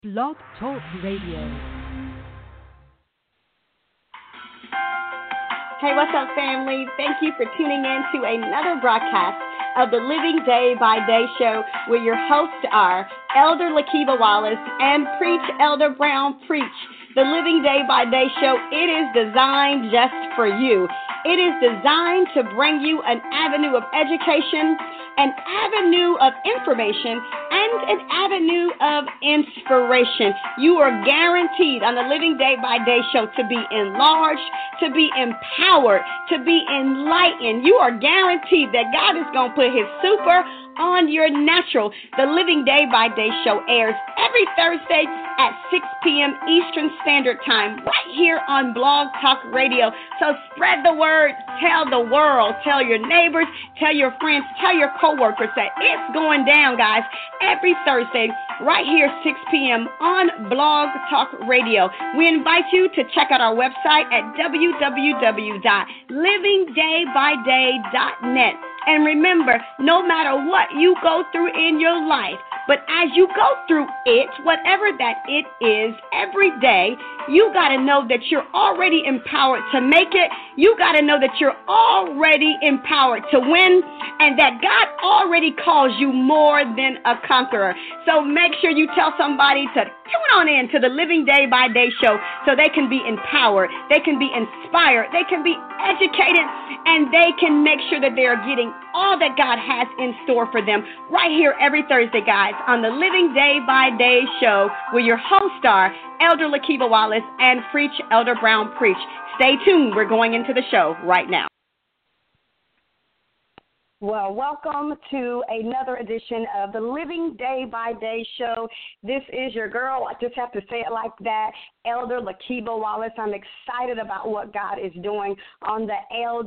Blog Talk Radio. Hey, what's up, family? Thank you for tuning in to another broadcast of the Living Day by Day show, where your hosts are Elder Lakiva Wallace and Preach Elder Brown Preach. The Living Day by Day show, it is designed just for you. It is designed to bring you an avenue of education, an avenue of information, and an avenue of inspiration. You are guaranteed on the Living Day by Day show to be enlarged, to be empowered, to be enlightened. You are guaranteed that God is going to put his super on your natural. The Living Day by Day show airs every Thursday at 6 p.m. Eastern Standard Time right here on Blog Talk Radio. So spread the word, tell the world, tell your neighbors, tell your friends, tell your coworkers that it's going down, guys, every Thursday right here 6 p.m. on Blog Talk Radio. We invite you to check out our website at www.livingdaybyday.net. And remember, no matter what you go through in your life, but as you go through it, whatever that it is, every day, you got to know that you're already empowered to make it. You got to know that you're already empowered to win, and that God already calls you more than a conqueror. So make sure you tell somebody to tune on in to the Living Day by Day show so they can be empowered, they can be inspired, they can be educated, and they can make sure that they are getting all that God has in store for them right here every Thursday, guys, on the Living Day by Day show, where your hosts are Elder Lakiva Wallace and Preach Elder Brown Preach. Stay tuned. We're going into the show right now. Well, welcome to another edition of the Living Day by Day show. This is your girl, I just have to say it like that, Elder Lakiva Wallace. I'm excited about what God is doing on the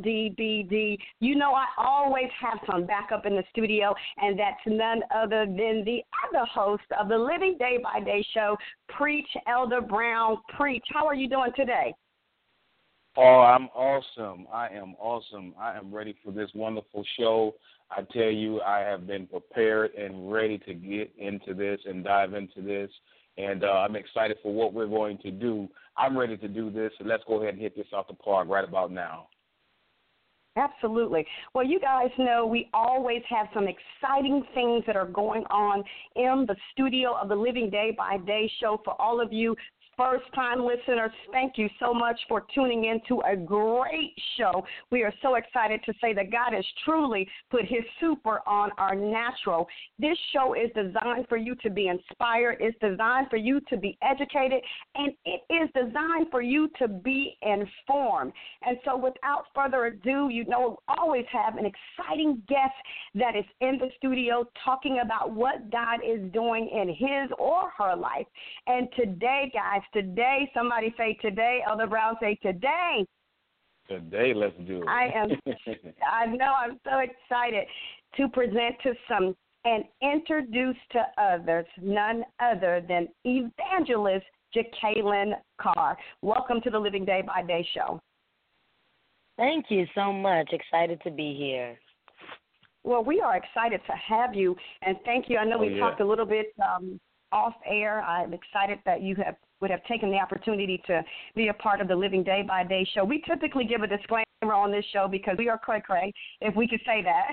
LDBD. You know, I always have some backup in the studio, and that's none other than the other host of the Living Day by Day show, Preach Elder Brown Preach. How are you doing today? Oh, I'm awesome. I am awesome. I am ready for this wonderful show. I tell you, I have been prepared and ready to get into this and dive into this, and I'm excited for what we're going to do. I'm ready to do this, so let's go ahead and hit this off the park right about now. Absolutely. Well, you guys know we always have some exciting things that are going on in the studio of the Living Day by Day show. For all of you first-time listeners, thank you so much for tuning in to a great show. We are so excited to say that God has truly put his super on our natural. This show is designed for you to be inspired. It's designed for you to be educated, and it is designed for you to be informed. And so without further ado, you know, we always have an exciting guest that is in the studio talking about what God is doing in his or her life. And today, guys, today, somebody say today, Elder Brown say today. Today, let's do it. I know, I'm so excited to present to some and introduce to others none other than Evangelist Jacqueline Carr. Welcome to the Living Day by Day show. Thank you so much. Excited to be here. Well, we are excited to have you, and thank you. I know we talked a little bit off air. I'm excited that you would have taken the opportunity to be a part of the Living Day by Day show. We typically give a disclaimer on this show because we are cray-cray, if we could say that.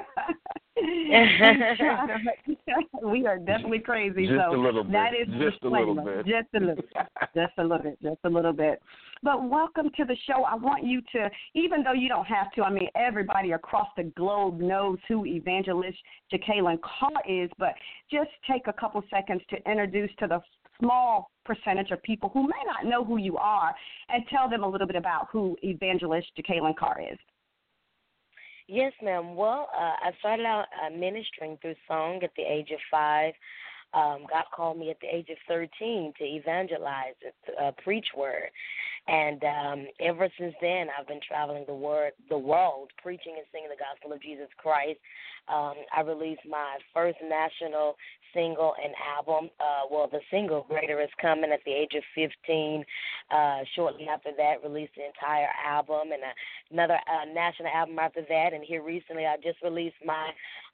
We are definitely crazy. Just so a little bit. That is just a little bit. Just a little bit. Just a little bit. But welcome to the show. I want you to, even though you don't have to, I mean, everybody across the globe knows who Evangelist Jacqueline Carr is, but just take a couple seconds to introduce to the small percentage of people who may not know who you are and tell them a little bit about who Evangelist Jacqueline Carr is. Yes, ma'am. Well, I started out ministering through song at the age of 5. God called me at the age of 13 to evangelize, preach word. And ever since then, I've been traveling the world, preaching and singing the gospel of Jesus Christ. I released my first national single and album. The single, Greater Is Coming, at the age of 15. Shortly after that, released the entire album and another national album after that. And here recently, I just released my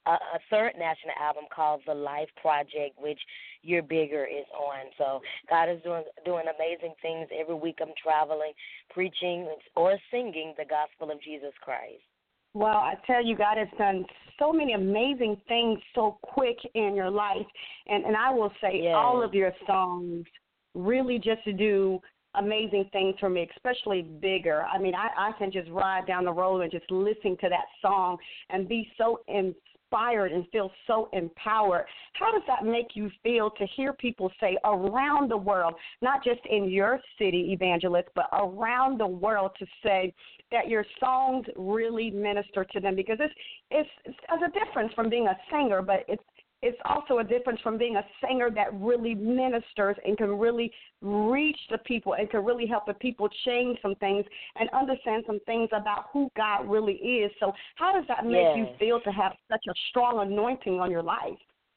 a third national album called The Life Project, which You're Bigger is on. So God is doing amazing things. Every week I'm traveling, preaching or singing the gospel of Jesus Christ. Well, I tell you, God has done so many amazing things so quick in your life. And I will say all of your songs really just do amazing things for me, especially Bigger. I mean, I can just ride down the road and just listen to that song and be so inspired and feel so empowered. How does that make you feel to hear people say around the world, not just in your city, Evangelist, but around the world, to say that your songs really minister to them? Because it's a difference from being a singer, but it's also a difference from being a singer that really ministers and can really reach the people and can really help the people change some things and understand some things about who God really is. So how does that make you feel to have such a strong anointing on your life?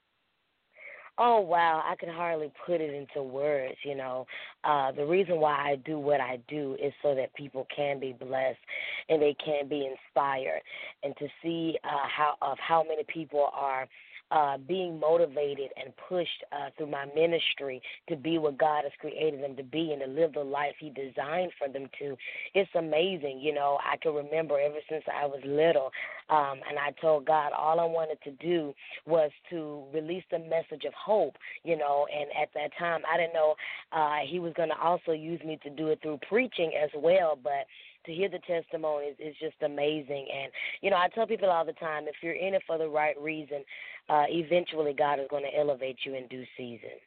Oh, wow, I can hardly put it into words, you know. The reason why I do what I do is so that people can be blessed and they can be inspired, and to see how many people are being motivated and pushed through my ministry to be what God has created them to be and to live the life He designed for them to. It's amazing. You know, I can remember ever since I was little, and I told God all I wanted to do was to release the message of hope, you know, and at that time I didn't know He was going to also use me to do it through preaching as well, but to hear the testimonies is just amazing. And, you know, I tell people all the time, if you're in it for the right reason, eventually God is going to elevate you in due season.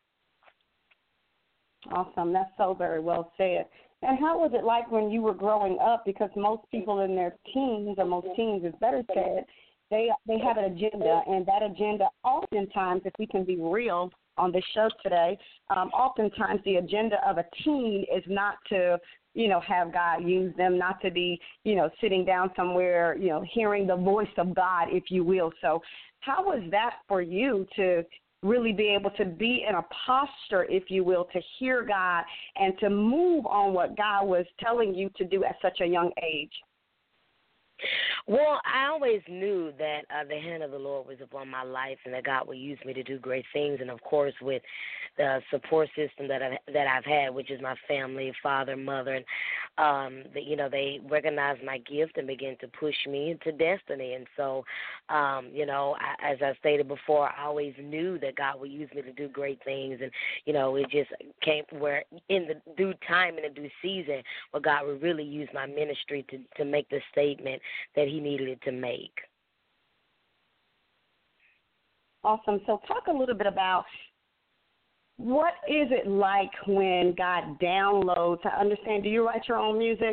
Awesome. That's so very well said. And how was it like when you were growing up? Because most people in their teens, or most teens is better said, they have an agenda, and that agenda oftentimes, if we can be real on this show today, oftentimes the agenda of a teen is not to, you know, have God use them, not to be, you know, sitting down somewhere, you know, hearing the voice of God, if you will. So how was that for you to really be able to be in a posture, if you will, to hear God and to move on what God was telling you to do at such a young age? Well, I always knew that the hand of the Lord was upon my life and that God would use me to do great things. And, of course, with the support system that I've had, which is my family, father, mother, and, you know, they recognized my gift and began to push me into destiny. And so, you know, as I stated before, I always knew that God would use me to do great things. And, you know, it just came where in the due time and the due season where God would really use my ministry to make the statement that He needed it to make. Awesome. So talk a little bit about what is it like when God downloads. I understand, do you write your own music?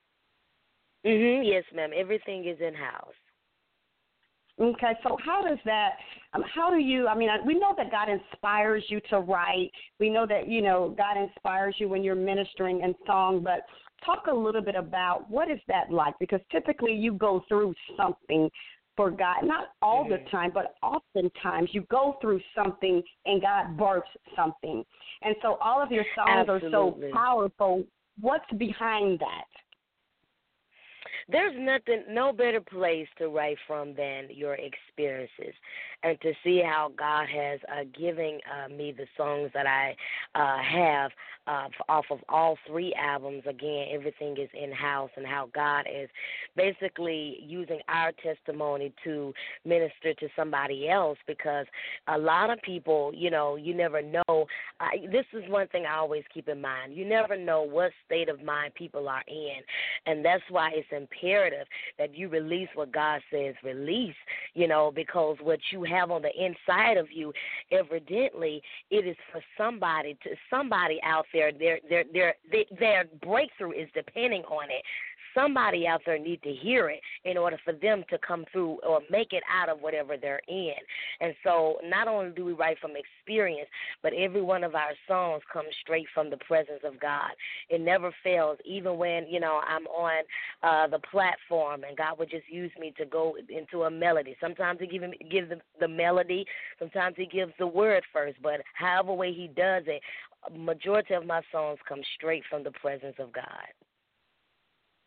Yes, ma'am. Everything is in-house. Okay, so how does that, how do you, I mean, we know that God inspires you to write. We know that, you know, God inspires you when you're ministering in song, but talk a little bit about what is that like, because typically you go through something for God, not all the time, but oftentimes you go through something and God births something. And so all of your songs are so powerful. What's behind that? There's no better place to write from than your experiences, and to see how God has given me the songs that I have off of all three albums. Again, everything is in-house, and how God is basically using our testimony to minister to somebody else, because a lot of people, you know, you never know. This is one thing I always keep in mind. You never know what state of mind people are in, and that's why it's imperative that you release what God says release, you know, because what you have on the inside of you, evidently, it is for somebody out there. Their breakthrough is depending on it. Somebody out there need to hear it in order for them to come through or make it out of whatever they're in. And so not only do we write from experience, but every one of our songs comes straight from the presence of God. It never fails, even when, you know, I'm on the platform and God would just use me to go into a melody. Sometimes He gives the melody. Sometimes He gives the word first. But however way He does it, a majority of my songs come straight from the presence of God.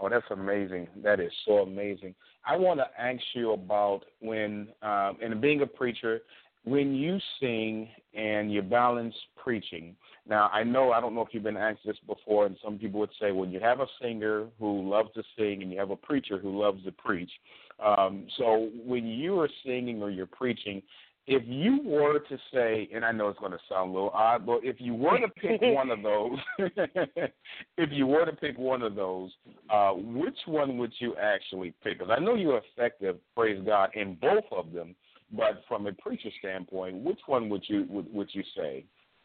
Oh, that's amazing. That is so amazing. I want to ask you about when, and being a preacher, when you sing and you balance preaching. Now, I don't know if you've been asked this before, and some people would say when you have a singer who loves to sing and you have a preacher who loves to preach. So when you are singing or you're preaching, if you were to say, and I know it's going to sound a little odd, but if you were to pick one of those, which one would you actually pick? Because I know you're effective, praise God, in both of them. But from a preacher standpoint, which one would you say?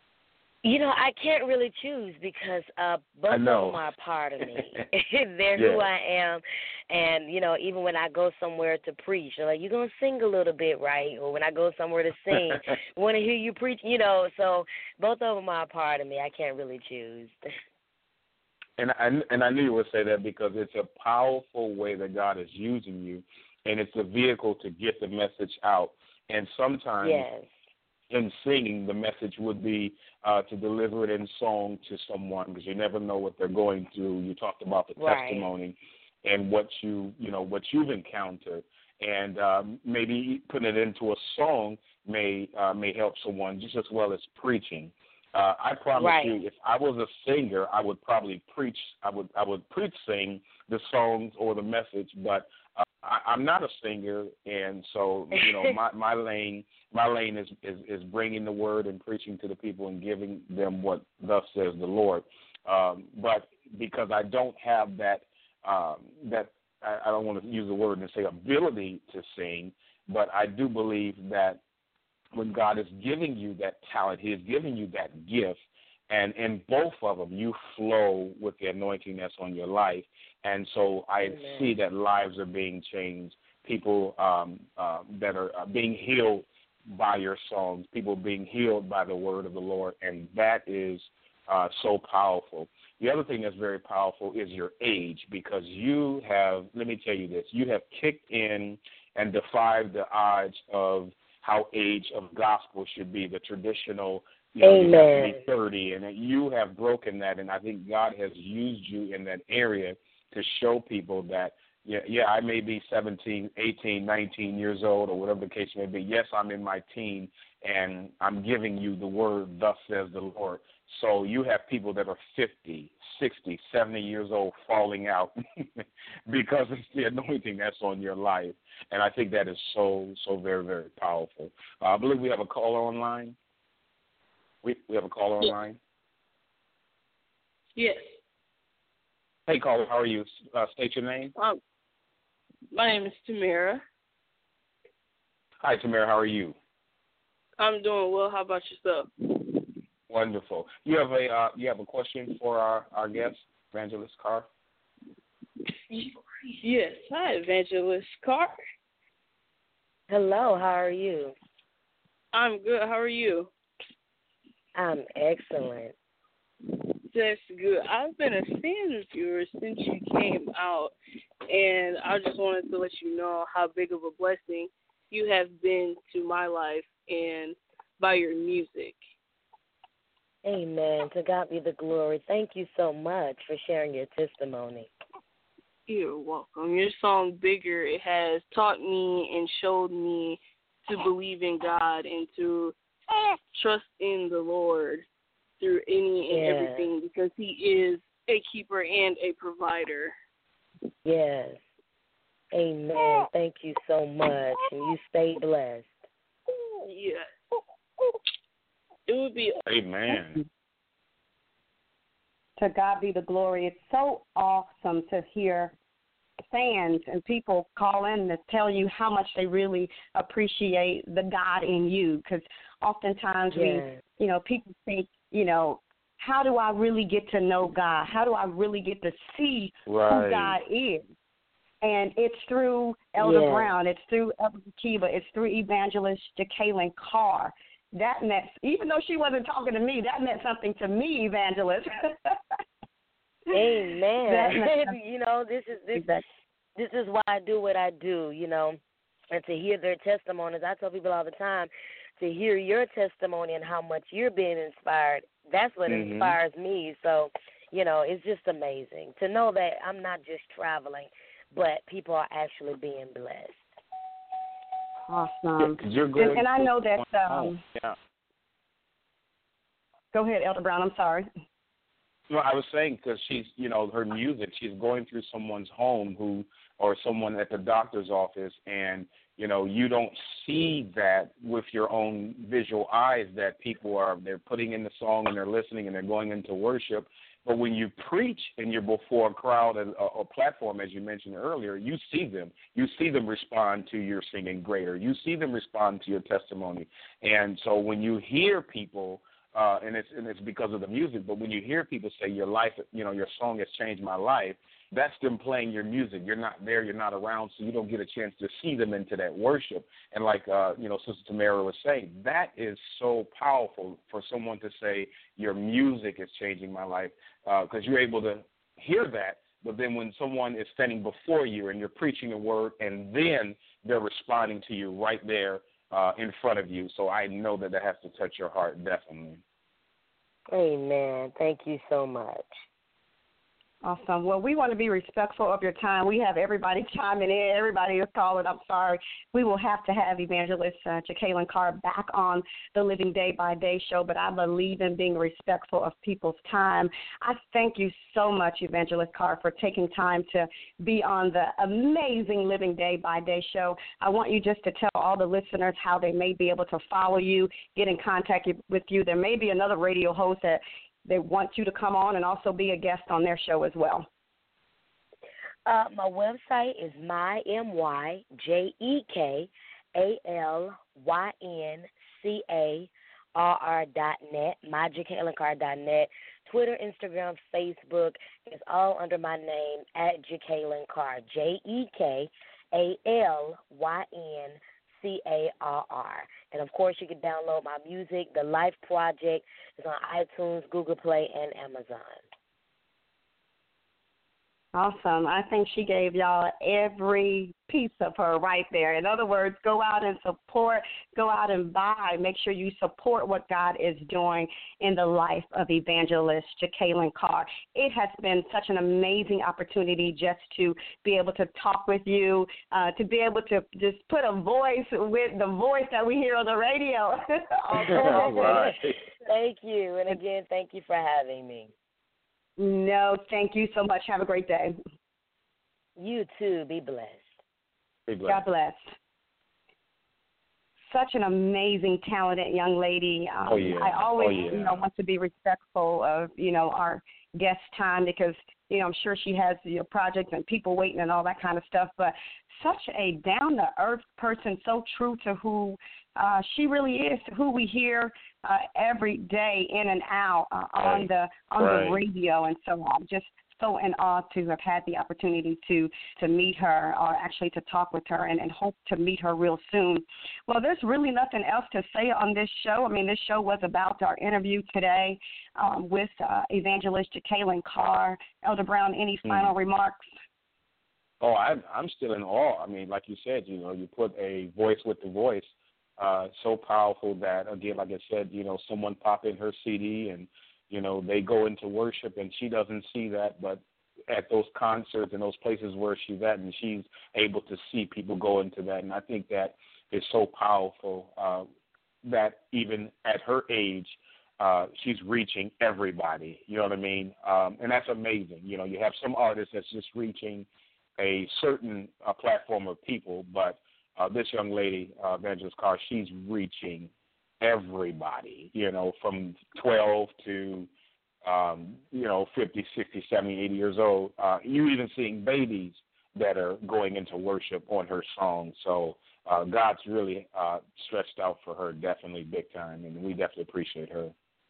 I can't really choose because both of them are a part of me. They're who I am. And, even when I go somewhere to preach, they're like, you're going to sing a little bit, right? Or when I go somewhere to sing, I want to hear you preach, So both of them are a part of me. I can't really choose. And I knew you would say that because it's a powerful way that God is using you, and it's a vehicle to get the message out. And sometimes in singing, the message would be to deliver it in song to someone because you never know what they're going through. You talked about the testimony and what you've encountered, and maybe putting it into a song may help someone just as well as preaching. I promise you, if I was a singer, I would probably preach. I would sing the songs or the message, but I'm not a singer, and so my lane is bringing the word and preaching to the people and giving them what thus says the Lord. But because I don't have that I don't want to use the word and say ability to sing, but I do believe that when God is giving you that talent, He is giving you that gift, and in both of them, you flow with the anointing that's on your life. And so I see that lives are being changed, people that are being healed by your songs, people being healed by the word of the Lord, and that is so powerful. The other thing that's very powerful is your age, because you have, let me tell you this, you have kicked in and defied the odds of how age of gospel should be, the traditional, you have to be 30, and you have broken that, and I think God has used you in that area to show people that, I may be 17, 18, 19 years old or whatever the case may be. Yes, I'm in my teen, and I'm giving you the word, thus says the Lord. So you have people that are 50, 60, 70 years old falling out because it's the anointing that's on your life. And I think that is so, so very, very powerful. I believe we have a caller online. We have a caller online? Yes. Hey, caller, how are you? State your name. My name is Tamara. Hi, Tamara, how are you? I'm doing well. How about yourself? Wonderful. You have a question for our guest, Evangelist Carr? Yes. Hi, Evangelist Carr. Hello, how are you? I'm good. How are you? I'm excellent. That's good. I've been a fan of yours since you came out, and I just wanted to let you know how big of a blessing you have been to my life and by your music. Amen. To God be the glory. Thank you so much for sharing your testimony. You're welcome. Your song, Bigger, it has taught me and showed me to believe in God and to trust in the Lord through any and everything, because He is a keeper and a provider. Yes. Amen. Thank you so much. And you stay blessed. Yes. It would be. Amen. To God be the glory. It's so awesome to hear fans and people call in to tell you how much they really appreciate the God in you, because oftentimes people think, how do I really get to know God? How do I really get to see who God is? And it's through Elder Brown. It's through Elder Lakiba. It's through Evangelist Jacqueline Carr. That meant, even though she wasn't talking to me, that meant something to me, Evangelist. Amen. This is why I do what I do, and to hear their testimonies. I tell people all the time, to hear your testimony and how much you're being inspired, that's what inspires me. So, It's just amazing to know that I'm not just traveling, but people are actually being blessed. Awesome. You're going and I know that. Yeah. Go ahead, Elder Brown. I'm sorry. No, I was saying because she's, her music, she's going through someone's home or someone at the doctor's office, and, you don't see that with your own visual eyes that they're putting in the song and they're listening and they're going into worship. But when you preach and you're before a crowd or platform, as you mentioned earlier, you see them. You see them respond to your singing greater. You see them respond to your testimony. And so when you hear people, and it's because of the music, but when you hear people say your life, your song has changed my life, that's them playing your music. You're not there, you're not around, so you don't get a chance to see them into that worship. And like, Sister Tamara was saying, that is so powerful for someone to say your music is changing my life, because you're able to hear that. But then when someone is standing before you and you're preaching a word and then they're responding to you right there in front of you. So I know that has to touch your heart, definitely. Amen. Thank you so much. Awesome. Well, we want to be respectful of your time. We have everybody chiming in. Everybody is calling. I'm sorry. We will have to have Evangelist Jekalyn Carr back on the Living Day by Day show, but I believe in being respectful of people's time. I thank you so much, Evangelist Carr, for taking time to be on the amazing Living Day by Day show. I want you just to tell all the listeners how they may be able to follow you, get in contact with you. There may be another radio host that they want you to come on and also be a guest on their show as well. My website is myMyJekalynCarr.net, myJekalynCarr.net. Twitter, Instagram, Facebook is all under my name at Jekalyn Carr, JekalynCarr. And, of course, you can download my music. The Life Project is on iTunes, Google Play, and Amazon. Awesome. I think she gave y'all every piece of her right there. In other words, go out and support, go out and buy. Make sure you support what God is doing in the life of Evangelist Jekalyn Carr. It has been such an amazing opportunity just to be able to talk with you, to be able to just put a voice with the voice that we hear on the radio. All right. Thank you. And, again, thank you for having me. No, thank you so much. Have a great day. You too. Be blessed. Be blessed. God bless. Such an amazing, talented young lady. I always, want to be respectful of, our guest time because, I'm sure she has projects and people waiting and all that kind of stuff. But such a down-to-earth person, so true to who she really is, who we hear every day in and out on the radio. And so I'm just so in awe to have had the opportunity to meet her, or actually to talk with her, and hope to meet her real soon. Well, there's really nothing else to say on this show. I mean, this show was about our interview today with Evangelist Jekalyn Carr. Elder Brown, any final remarks? Oh, I'm still in awe. I mean, like you said, you put a voice with the voice. So powerful that, again, like I said, someone pop in her CD and, they go into worship and she doesn't see that, but at those concerts and those places where she's at, and she's able to see people go into that. And I think that is so powerful that even at her age, she's reaching everybody. You know what I mean? And that's amazing. You have some artists that's just reaching a certain platform of people, but this young lady, Evangelist Carr, she's reaching everybody, from 12 to, 50, 60, 70, 80 years old. You're even seeing babies that are going into worship on her song. So God's really stretched out for her, definitely big time, and we definitely appreciate her.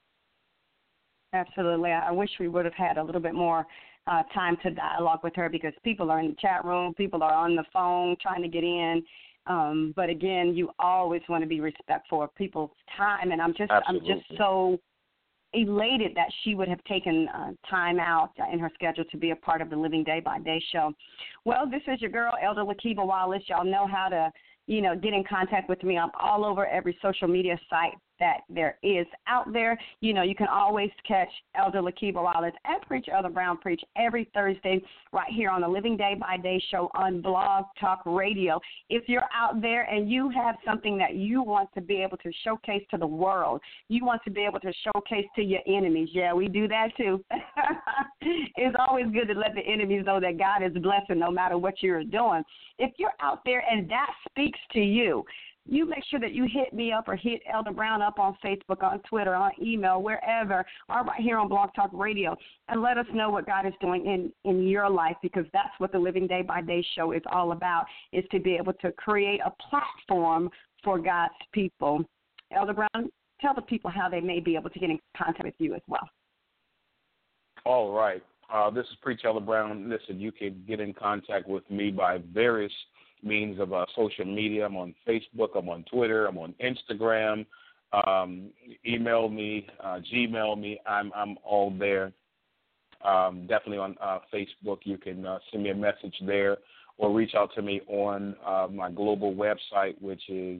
Absolutely. I wish we would have had a little bit more time to dialogue with her because people are in the chat room, people are on the phone trying to get in. But again, you always want to be respectful of people's time, and I'm just so elated that she would have taken time out in her schedule to be a part of the Living Day by Day show. Well, this is your girl, Elder Lakiba Wallace. Y'all know how to, get in contact with me. I'm all over every social media site, that there is out there. You know, you can always catch Elder Lakiba Wallace and Preach Elder Brown Preach every Thursday right here on the Living Day by Day show on Blog Talk Radio. If you're out there and you have something that you want to be able to showcase to the world, you want to be able to showcase to your enemies, yeah, we do that too. It's always good to let the enemies know that God is blessing no matter what you're doing. If you're out there and that speaks to you, you make sure that you hit me up or hit Elder Brown up on Facebook, on Twitter, on email, wherever, or right here on Blog Talk Radio, and let us know what God is doing in your life, because that's what the Living Day by Day show is all about, is to be able to create a platform for God's people. Elder Brown, tell the people how they may be able to get in contact with you as well. All right. This is Preach Elder Brown. Listen, you can get in contact with me by various means of social media. I'm on Facebook. I'm on Twitter. I'm on Instagram. Email me, Gmail me. I'm all there. Definitely on Facebook. You can send me a message there or reach out to me on my global website, which is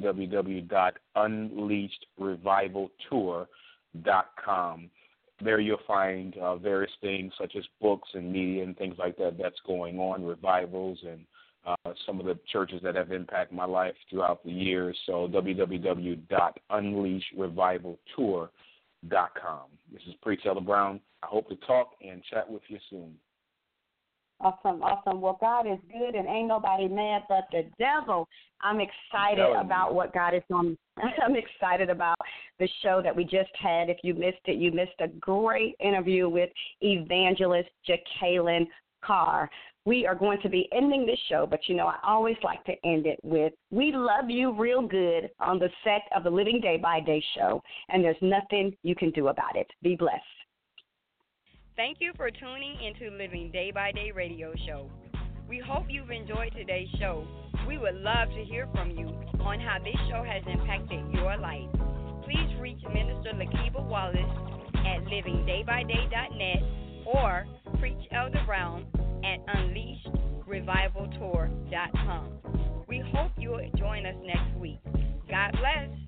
www.unleashedrevivaltour.com. There you'll find various things such as books and media and things like that that's going on, revivals, and some of the churches that have impacted my life throughout the years. So www.unleashedrevivaltour.com. This is Preach Elder Brown. I hope to talk and chat with you soon. Awesome. Well, God is good and ain't nobody mad but the devil. I'm excited about what God is doing. I'm excited about the show that we just had. If you missed it, you missed a great interview with Evangelist Jacqueline Carr. We are going to be ending this show, but, you know, I always like to end it with, we love you real good on the set of the Living Day by Day show, and there's nothing you can do about it. Be blessed. Thank you for tuning into Living Day by Day radio show. We hope you've enjoyed today's show. We would love to hear from you on how this show has impacted your life. Please reach Minister Lakiba Wallace at livingdaybyday.net or Preach Elder Brown at unleashedrevivaltour.com. We hope you'll join us next week. God bless.